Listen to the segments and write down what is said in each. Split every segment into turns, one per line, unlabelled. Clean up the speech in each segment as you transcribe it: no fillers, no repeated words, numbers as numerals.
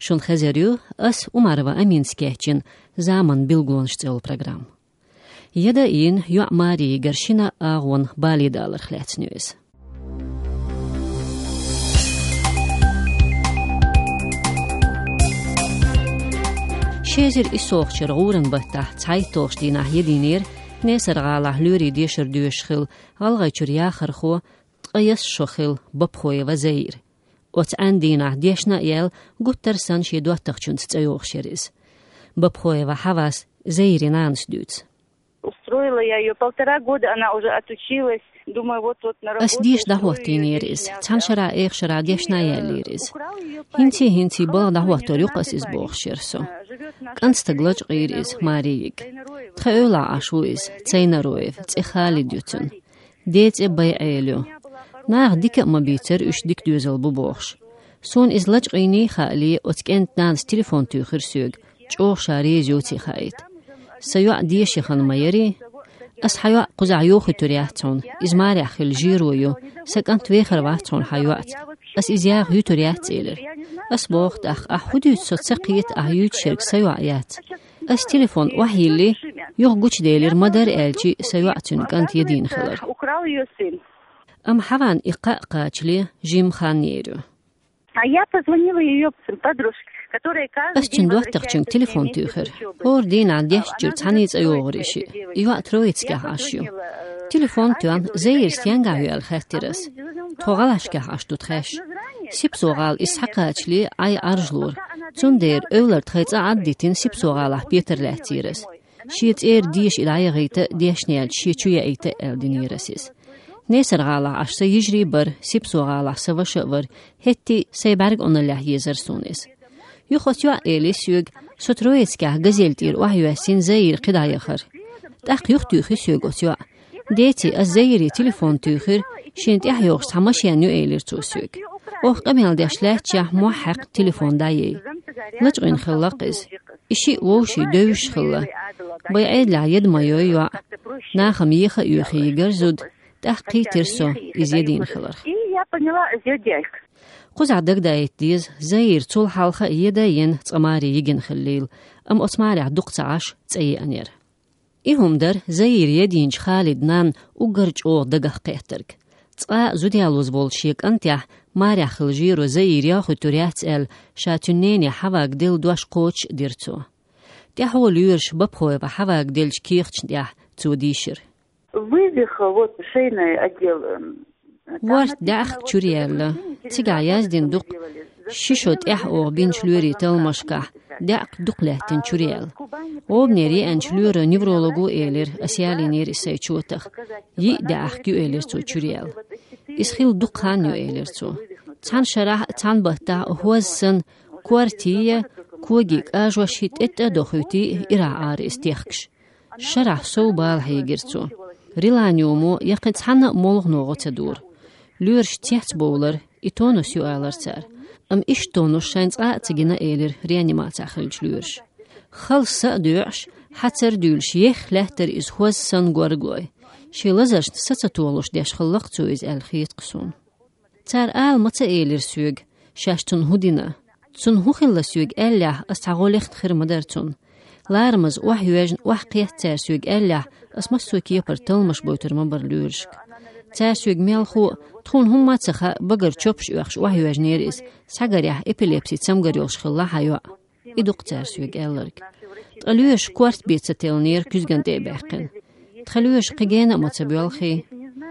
Шун хазерю ас Умарова Аминскечин заман билгоншцел программ. Еда ин ю Марии Гаршина агон балидалар хлецнюс. Шезер исоохчер гурен бата цайтоохштина единер несаргала лүри дешер дюшхил алгайчур яхархо тqayas шохил бабхоева заир. От андина дешна ел гуттерсан шедуаттахчун цайоохшерис. Бабхоева хавас заиринанс дюц.
Устроила я ее 1,5 года, она уже отучилась. Думаю, вот на работу.
Ас диш дахватинерис, цаншара эхшара дешна елирис. Хинти бал дахваторюқас из бохшерсо. Канстаглач гирис Мариик. Тхаёла ашуис, цейнароев, цехали дютун. Деце байэлю. Нах дика мабитер үш дик дюзел бубохш. Сон излач гини хали отскент нанс телефон тюхирсюг. Чох шари зюти хайт. سيوع ديشي خان مايري اس حيوع قزع يوخي تورياتون ازماري اخي الجيرويو سكانت ويخر واتون حيوعت اس ازياغ يو توريات ايلر اس بوخت اخ احوديو تسقيت احيوت شرك سيوعيات اس تليفون وحيلي يوخ قوش ديلر مدار الجي سيوعتون كانت يدين خلر ام حوان اقاء قاتلي جيم خانيرو
Я позвонила ее подружке.
أستن دواتقشن تليفون تأخر. هور دين عنديش جرت هنيز أيوغريشي. إيوه ترويتسكه عشيو. تليفون توان زير سيانغاوي الخاترس. توغالاشكه عشتو تخش. سيبسوغال إسحاقاتشلي أي أرجلور. تندير أولر تخيط عديتين سيبسوغاله بيتر لاتيرس. شيت إير ديش إلعي غيتا ديش نيال شيتشوية إيتا الدينيرسيس. نيسر غالا عشتا يجري بر سيبسو غالا سواشا بر هتي سيبارق أنالله يزر سونيس. يخوتيو إيلي سيوغ سترويتسكه غزيلتير وحيواسين زير قدا يخر. تاق يختيوخي سيوغ أتيو. ديتي الزيري تليفون تيوخر شينت يحيوغ ساماشيانيو إيلير تو سيوغ. أوخ قميل داشلاتشا موحق تليفون دايي. لجغين خلاقز. إشي ووشي دوش خلا. بيعيد لعيد ما يويو. ناخم يخا يوخي يغرزود. تحقي ترسو إزيدين خلر. قوز عدق دايت ديز زير طول حالخا يداين تقماري يجن خليل أم أسماري عدق تعاش تأي أنير. إيهم در زير يدينش خالد نان وقرج أو دقه قيترك. تقا زوديالوز بولشيك أنتيح ماري خلجيرو زير ياخو توريات ال شاتنيني حواق ديل دوش قوش ديرتو. تيحو ليرش ببخوي بحواق ديلش كيختش تيح تو ديشر.
Вывиха, вот шейный отдел.
ورد داخ تشوريال تيجا يازدين دق شيشوت او بين شلوري تلمشكا داق دقلاتين تشوريال وبنيري ان شلور نيفرولوجو ايلر اسيالي نير اسيچوتخ يي داخ كيو ايلر تو تشوريال اسخيل دقان يو ايلر تو تان شرح تان بتا هوزن كوارتيه كوجيك اجوشيت ات دخوتي ارا ار استيخش شرح صوبال هيجرتو ريلانيومو يقد حنا مولغ نوغو تدور لورش تيحت بولر إتونو سيوالر تار أم إشتونو شاينز تجينا إيلر ريانيماتا خلج لورش خلص دوعش حتر دولش يخ لهتر إز هوز سن غورغوي شي لزرش ستتولوش ديش خلقتو إز الخيط قسون تار متا إيلر سيوغ شاشتون هودينا تون هوخيلا سيوغ أليح أستعغوليخت خير مدرتون لارمز وحيواجن وحقيت تارسيوغ أليح اسمه سوكي برتل مش بوتر مبر لورشك تاسيوغ ميلخو تخون هم ما تخا بقر تشوبش وخش وحي وجنيريس ساغريح ابيليبسي تسمغريوش خلا حيوا ادوق تاسيوغ ألرك تخلوش كوارت بيتستيلنير كوزغن ديباقن تخلوش قيجانا متبيولخي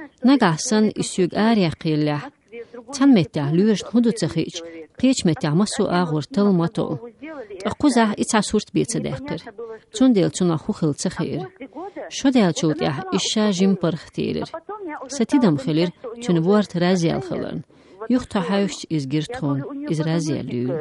نغاسن اسيوغ اريا قيلح تنمتا لوش هدو تخيج قيش متا مسو اغور تل ماتو اقوزا اتساسورت بيتداقر تون ديل تون اخو تخير شو ديل تشوتيح إشا جيم برختيرر ستيدم خلير تون بورت رازيال خلرن يخطا حاوش إزجرتون إز رازيال ليول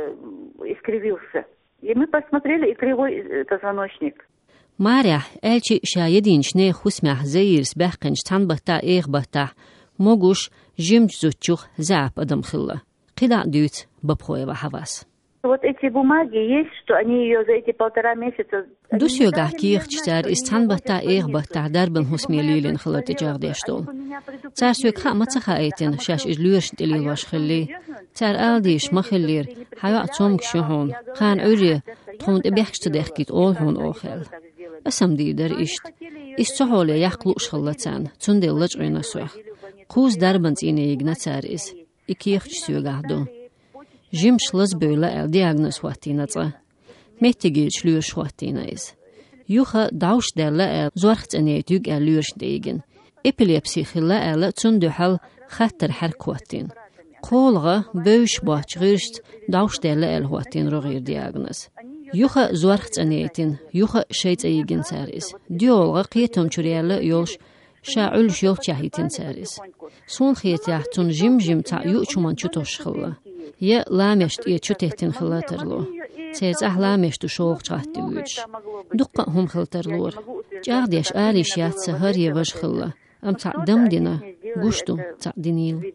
И мы посмотрели, и кривой позвоночник.
مارح ألشي شايدين شني خسمح زير سباقنش تنبتا بتا موجوش جيمج زوتشوخ زعب أدم خلا قدع دوت ببخوي وحواس.
Вот эти бумаги есть, что они ее за эти 1,5 месяца
دوسيوغا كيختار استنبطا إغبطا دربن هسميليلين خلط جاغديشتول تار سوك خا متخايتين شاش إجلوش دليل واش خلي تار آلديش مخلير حياة تومك شهون خان عري تخون تبيحشت ديخكيت أول هون أوخل أسم ديدر إشت إستحولي يحقلوش خلطان تندل لجعين سوخ قوز دربن تيني يغنا تاريز إكيختش سوغاهدو جيمش لزبولا الدياغنس واتينة متجيج لورش واتينايز يوخا داوش دالا زورخت انيتوغ لورش ديغن إبيليبسي خلا تندحل خطر حركواتين قولغا بوش باچ غيرشت داوش دالا الواتين رغير دياغنس يوخا زورخت انيتين يوخا شيت ايغن ساريز ديولغا قيتم چوريالا يولش شاعلش يول چاهيتين ساريز سون خيتياحتون جيم تا يوچمان چوتوش خلا يا لامشت يچوتيتين خلا ترلو تيز أحلامش تشوق شاهدي ويش دقة هم خلترلور جارديش آليش يات سهر يوش خلا أم تعدم دينا قشتو تعدينيل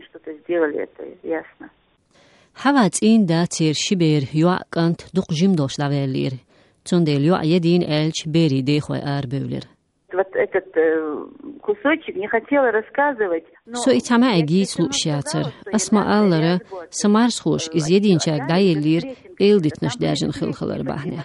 حوات إن دا تير شبير يوع كانت دق جيم دوش لغيلير تندل يوع يدين ألش بيري ديخوي بولر
Вот этот кусочек не хотела рассказывать.
Со и тама агит лучшатер. Асма аллара самарс хош из единчак дайлир элдитнаш дажин хилхалар бахне.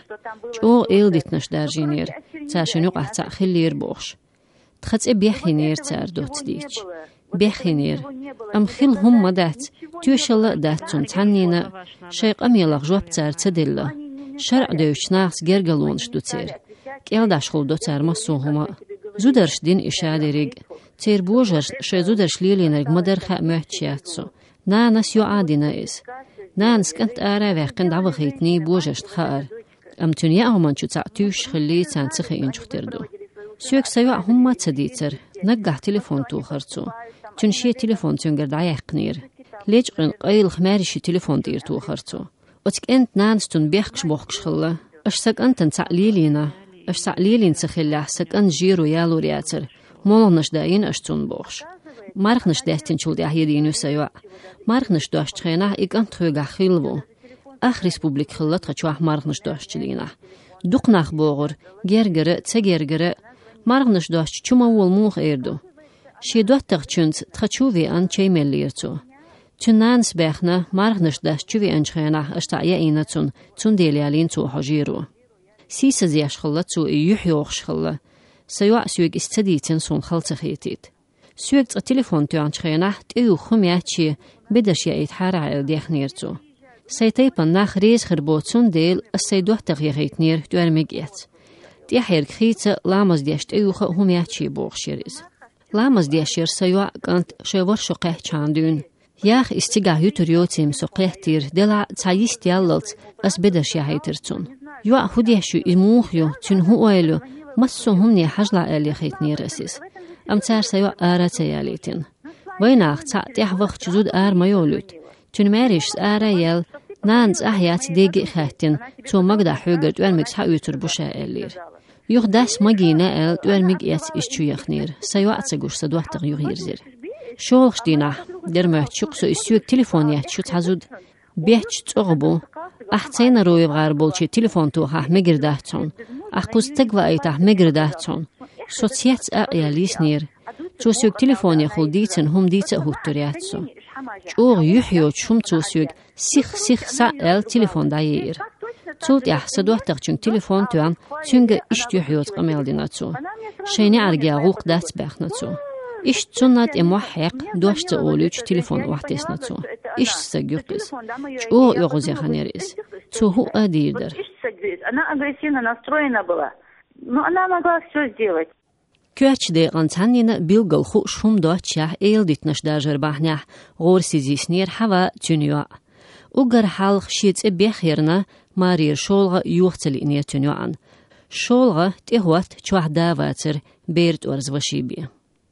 О элдитнаш дажинер. Цашнук ахца хиллир бош. تخت بيخينير تار دوت ديش بيخينير أم خيل هم مدات توشلا داتون تعنينا شيق أميلغ جواب تار تدلا شرع دوش ناس جرجلون شدوتير كيل داشخل دوتار مسوهما زودرش دين إشادريج تير بوجرش شي زودرش ليلينرج مدرخة محتشياتسو نانس يو عادينا إس نانس كنت آرا ويقن دعوخيتني بوجرش تخار أم تنيا أهمان شو تعتوش خلي تانسخي إنشختردو سوك سيوع هم تديتر نقع تليفون توخرتو تنشي تليفون تنقر دعيقنير ليج قيل خماريشي تليفون دير توخرتو وتك انت نانستون بيحكش بوخكش خلا اش ساك انت تعليلينا اش تعليلين تخلي ساك انت جيرو يالو رياتر مولنش داين اشتون بوخش مارخنش داستين شول دي احيدينو سيوع مارخنش داشت خيناه اك انت خوغا خيلو اخ ريسبوبليك خلا تخشوح مارخنش داشتلينا دوقناخ بوغر گرگره تگرگره مارغنش داشت چوما ول موخ ایردو شی دوتق چونت تخچووی ان چی ملیرتو چنانس بخنه مارغنش داشت چووی انچخینه اشتعیه اینتون تون دیلیالین تو حجیرو سیس زیش خلتو یحیوخش خلا سیوع سوگ استدیتن سون خلتخیتید سوگ تليفون تو انچخینه تیو خمیاچی بدش یعید حرع دیخنیرتو سیتیپن ناخ ریز خربوتون دیل السیدوتق یغیتنیر دوارمگیت تيحير خيتة لامز ديشت ايوخة هم يحشي بوغشيريز لامز ديشير سيوع كانت شوار شقيه چاندون ياخ استيقا يوتريوتيم سقيه تير دلع تايس دياللت اس بدش يحيترتون يوع هديشو الموخيو تن هو ايلو مسو همني حجلع الي خيتني رسيس ام تار سيوع آرا تياليتين ويناخ تيح وقت جزود آر ميولوت تن ماريش آرا يل نانز احيات ديجي خاتين تو مقدا حوغر دوالمكس حاويتر بوشا الير يوخ داس ماجينا دوالمك يات إشتو يخنير سيوات سجوش سدوحتغ يغيرزر شولخ دينا درمه تشوكسو إستيوك تليفون يحتشو تحزود بيحتش تغبو أحتين روي بغاربولشي تليفون توخا مقرداتون أحقوز تقوى أيتاه مقرداتون سوتسيات أقياليس نير توسيوك تليفون يخول ديتن هم ديتا هوتورياتسو جوغ يحيو تشوم توسيوك سيخ سأل تليفون دايير تولت يحسدوه تغشون تليفون توان تونغ إشتو حيوت قميل ديناتو شيني عرقيا غوق دات باخناتو إشت تونات إموحيق دوش تقولوش تليفون واحتسناتو إشت ساقيوقز جو يغوزي خانيريز تو هو أديردر
Она агрессивно настроена была, но она могла все сделать.
كواتش دي غانتانينا بيلغل خو شوم دوتشاه إيل ديتنش داجر باحنيح غور سيزيسنير حوا تونيوا وقر حالخ شيت بيخيرنا مارير شولغا يوختل إنيا تونيوان شولغا تيهوات چوح داواتر بيرت ورزوشيبي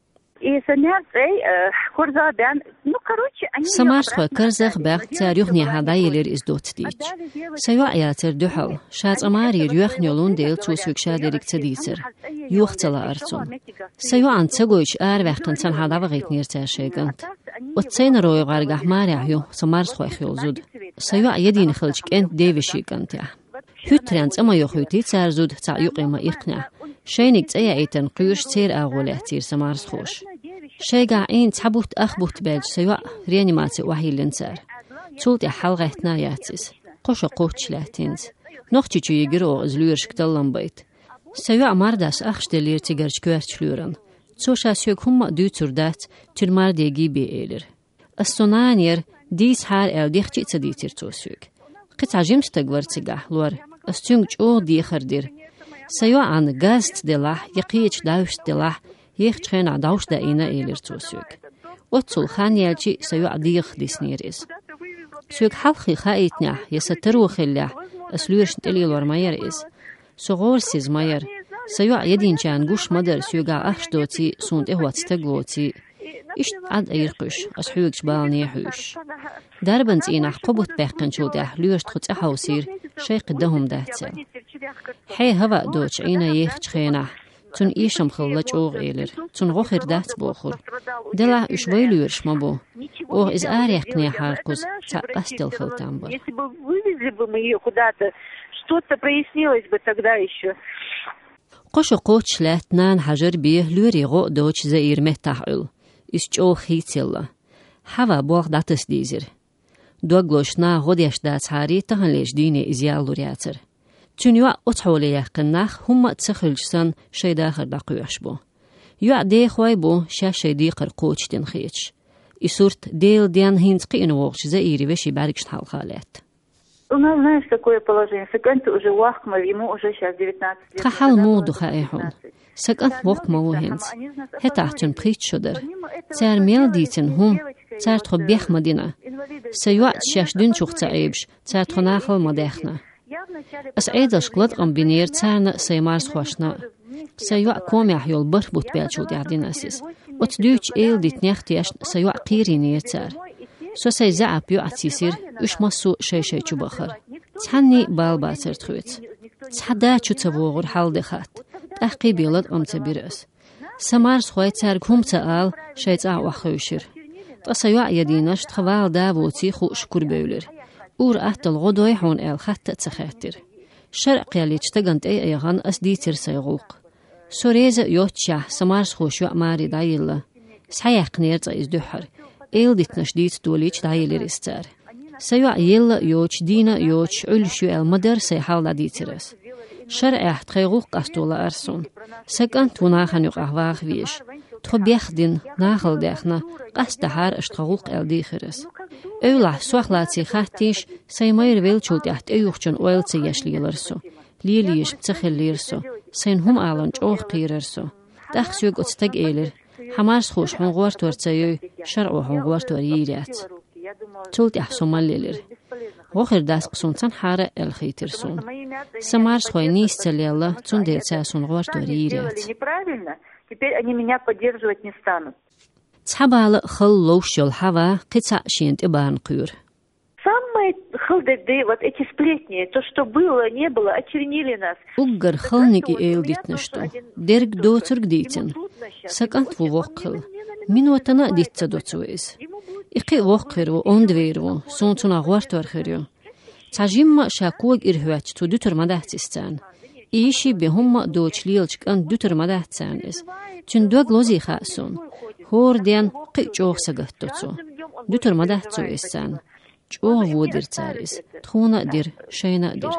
سمارسخوا كرزخ باق تاريخني هدايلر إزدوت ديش سيوا آياتر دوحل شات أماري ريوخ نيولون ديل توسوك شادريك تديتر يوختلا أرتون سيوا عن تغويش وقتن تن هداوغيت نيرتار شيغانت وتسين روي غارغح ماريعيو سمارسخوا خيولزود سيوا يدين خلجك انت ديوشيغانت Hütrens ama yoxuyti cərzud ca yuqima iqna. Şeynik cəyə etən qıyış çer ağolətir samars xoş. Şeyga ein tabut axbut belc sewa reanimasiya wahilintər. Çult ya halqətna yatsiz. Qoşa qoçlatins. Noxçiçi yigir o zlürşkdallan bayt. Sewa mardas axşdelir tigerç kvərçlürən. Çoşa sök humma dütürdat tülmar degi beelir. Astonanier dis har eldixçi çaditir tosük. Qıtacım stagvarçıga lor. Astünk o dixardir. Sewa an gast delah yaqiç davst delah yexçena davst da ina elir tosük. Otsul xanyelçi sewa dix disneriz. Sök halxi xaitnya yasatru khilla aslürş telilor mayer is. Soğorsiz mayer sewa yedinçan guş madar söga axdoti sunt ehwatstagloti. İşt ad ayırqış ashüç balni huş. Darbans inah qobut beqançulda lürst xut ahawsir şeyq dahum dahtsel. Hay hava doç ina yexçxena tun işam xıllaç oğ elir. Tun qoxir dats boxur. Dela üşveylürş mabu. O iz ariyaqni harquz taqastil xıltan var.
Если бы вывезли бы мы ее куда-то, что-то прояснилось бы тогда еще.
Qoşu qoçlatnan hajar bih lüri go doç zairme tahul. İsço xitilla. Hava boğ datas dizir. Dogloşna godyaşda tsari tahanleş dini izyaluriyatsır. Tünüwa othole yaqinnax humma tsxilçsan şeyda xırda quyuş bu. Yu'a de xoy bu şaşedi qirqoçtin xiç. Isurt del dian hinski invoqch zairi ve shibariksh halqalat.
У нас, знаешь, такое положение. Сакант уже Уахмов, ему уже сейчас 19 лет.
Тхал моду хаихун. Сакант Уахмов хинц. Хетахтун притшудер. Цар мелдитин хум. Цар тхобех мадина. Саюат шашдун чухца эйбш. Цар тхонахал мадехна. As eidal sklad ambinir царна саймарс хошна. Саюат комях йол барбут белчуд ярдинаsis. Ot düç eildit nextiyaş sаюат qirinir цар. Sösey zaap yuatsisir üşmasu şey çubaxır. Tsanni balbatsır txüt. Tsada çutavoğur haldexat. Taqibilat amtsabiras. Samars xoytsar kumtsa al şeytsa waxışır. Tasayua yadinash txaval davotsi xuş kurböyler. Ur ahtal godoy hon el khatta tsaxatir. Sharq yalich tagant aygan asditir sayğuq. Soreza yotcha samars xoşu amari dayilla. Sayaqnir tsa izduhar. Elditnash dit doliç dayilir istar. Saywa yella yoç dina yoç ölüşü el madar say halda ditires. Şer'ah txayğuq qastola arson. Sakant vunaxan yuq ahvaq viş. Txobiexdin naxaldexna qastahar ashtağuq el dixires. Öylah suaqlatsi xattiş saymayr velçultyaht eyuqçun oeltsi yaşliyilarso. Liliyiş tsaxillirso. Sayn hum alanç oq qirarso. Taxsuyuq otstag elir. Hamars xoş honğuar tortsayoy şar'u honğuar toriyiriyat. Çult yaxsomallilir. Qoxir das qsunsan hara el xitirsun. Samars xoy nistsalialla tsun deltsasun honğuar toriyiriyat.
Теперь они меня поддерживать не станут.
Tshabal xil lowshol hava qitsa shint iban qyur.
Самые хылдеды, вот эти сплетни, то, что было, не было, очернили нас.
Uggar xilniki eilditnishtu. Derg doturg ditin. Sakant vu voqil. Minutana ditsa dotsuiz. Iqi voqiru ondveru, sontuna guartuarkhirju. Tajimma shakuag irhuach tu duturmadahtistan. İşi behumma doçliyelçkan duturmadahtisanis. Tün dog lozi khasun. Horden qichoq sagattotsu. Duturmadahtuisan. Çoğ vodir tsaris. Txuna dir, şeyna dir.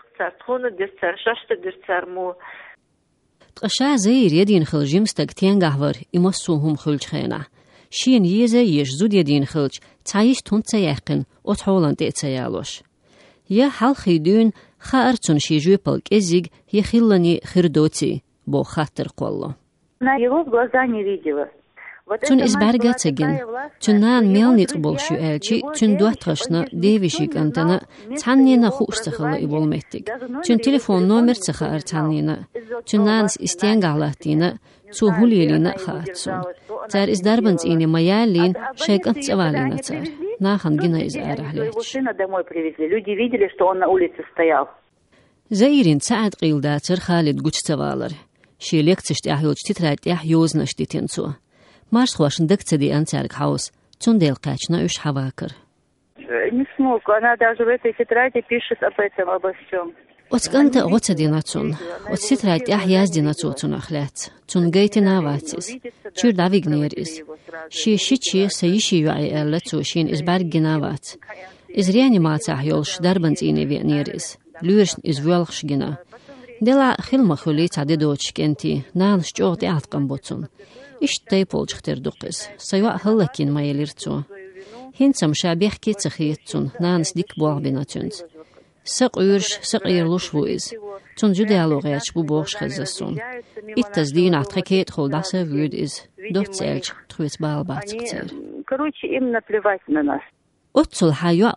Tqasha zeyir yedin xilcim stag tiengahvar imassuhum xilçxena. Şiyen yeze yeş zud yedin xilç, tsayish tuntsa yaqin, otxolan teetsayalosh. Ya halxidun xaartsun şijupal kezig yexillani xirdotsi, bo xatter qollo.
На его глаза не видела.
Tun izberga tsagin, tunan melnit bolshu elçi, tun duatqashna devishik antana, tannina xuustaxala ibolmettig. Tun telefon nomer tsaxa artannina, tunans istiengalatina, tsu hulilina xaatsun. Tsar izdarbans ini mayalin, shaykant tsavalina tsar. Nahan gina iz arahlech.
Люди видели, что он на улице стоял.
Zairin tsaad qildatsar Khalid guchtsavalar. Shilektsht ahyolch titrat ahyoznashtitinsu. Марш хвашин дыкцеди анцарг хаус, цундел качна уж хавакар.
Не смог, она даже в этой тетради пишет об этом, обо всем.
Отсканта оцадинацун, отситрайт яздинацуцун ахлят, цун гейтинаватис, чур давигнерис, шичи саиши юай эллацу шин из баргинават, из реанимациях ёлш дарбанцини венерис, люршн из вёлхшгина. Дела хилмахули цадидоч кенти, наанш чоғти атқамбоцун. Иштай полчхтердуқис, сайва халлакин майелирцу. Хинцам шабех кецахиетцун, наанс дик буағбинатюнц. Сық үйрш, сық ирлуш вуиз. Цун жудиалуғяч бу боғш хазасун. Иттаз дин атқакет холдаса вюд из. Доцельч тхуиц балбацкцер.
Короче, им наплевать на нас.
Отцул хайва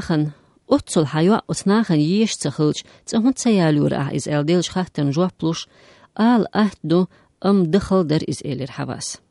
отнахан еш цахылч, цахун цаялур из элдельш хахтан жуаплуш, ал ахтду дыхалдар из элир хавас.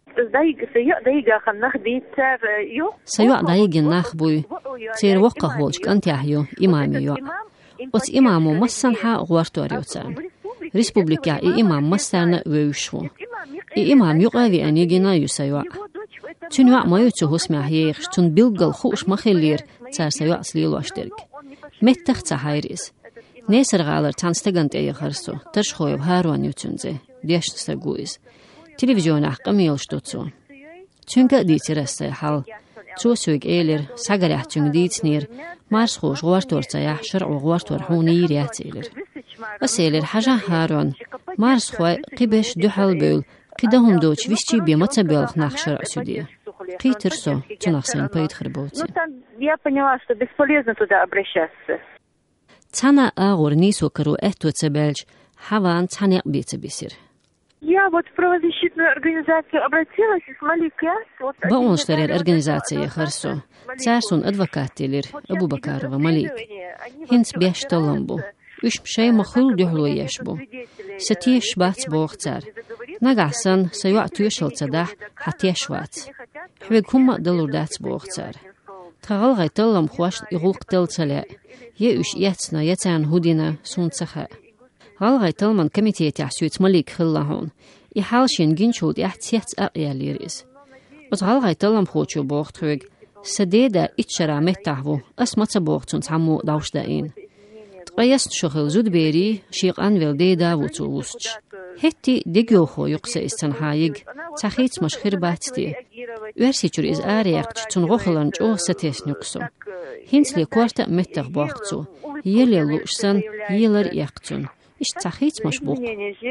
Сайва дайгин нахбуй, цер вокка холч кантяхю имамию. Оц имаму массанха гуартуариоцан. Республика и имам массарна вэйшву. И имам юqavi анигина юсайва. Цунва маюцу хусмях ейх, цун билгал хуш махеллир, цар сайва слилуаштерг. Меттах цахайрис. Несергалар цанстагант эйхарсу, таршхоев харуан ютунзе, дешнста гуиз. Телевизионах камил штуцу. Цунга дитирастай хал. Цусуиг эйлер, сагарях цунг дитснир, марсхуш гуартуарцаях шар'у гуартуар хунир ятейлер. Асейлер хажа харуан, марсхуай қибеш духал бөл, кидахум доч висчи бемаца белх нахшар асюдия. Китерсо, цунахсан паидхарбоци.
Я поняла, что бесполезно туда обращаться.
Цана агур нисукару эхту цебельч, хаван цаняк бицебисир.
Я вот в правозащитную организацию обратилась и смоликля.
Баунштарер организация харсо. Царсун адвокатилер Абубакарова Малик. Хинц бешталамбу. Уж шей махул дюхлу ешбу. Сатиш бац бог цар. Нагасан сайва тюшел цадах хатешвац. Хвегхума далурдац бог цар. Тагал гайталам хуаш игулк телцале. Е уж яцна яцан худина сунцаха. غالغاي تلمن كميتيت يحسويت مليك خلاهون يحالشين جنشود يحتيت أقياليريز وتغالغاي تلم خوشو بوغتوغ سديدا إتشرا متاهو أسمت بوغتون تعمو داوشدائين تقيست شغل زود بيري شيق أنويل ديدا وطووسج هتي ديجوخو يقسى استنحايق تخيت مشخير باتتي ويرسيجور إز آرياقج تنغوخلنج أو ستيس نقصو هنسلي كوارتا متاغ بوغتو يلي لوشسن يلر يقتون إيش تخيت مشبوق.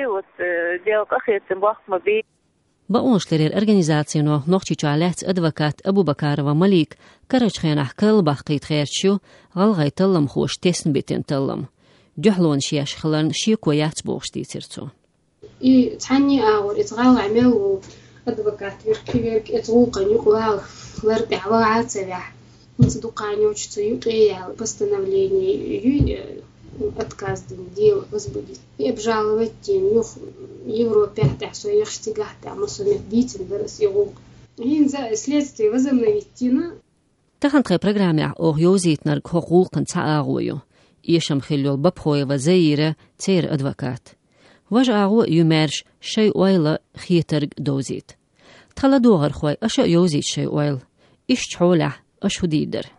بأونشلر الأرجنيزاتينو نوختيجو علات أدفكات أبوبكارова Малик كرجخينح كل بحقيت خيرشو غالغاي تلم خوش تسن بيتن تلم جحلون شياش خلن شيكو ياتبوغش ديتيرتو.
تعني أور إتغال عملو أدفكات يركيك إتغوقا يقوال ورد عوات سبح نصدقانيو чтоюкеял постановление отказ дел возбудить и обжаловать тем Европе что я штигах там усумет дитин вырос его и за следствие возобновить тина
تخن خي برنامج أو يوزيتنا حقوق تعاقويو يشم خلول ببخوي وزيرة تير أدفكات وجعوا يمارش شيء ويلا خيترق دوزيت تلا دوغر خوي أشياء يوزيت شيء ويل إيش حوله أشهديدر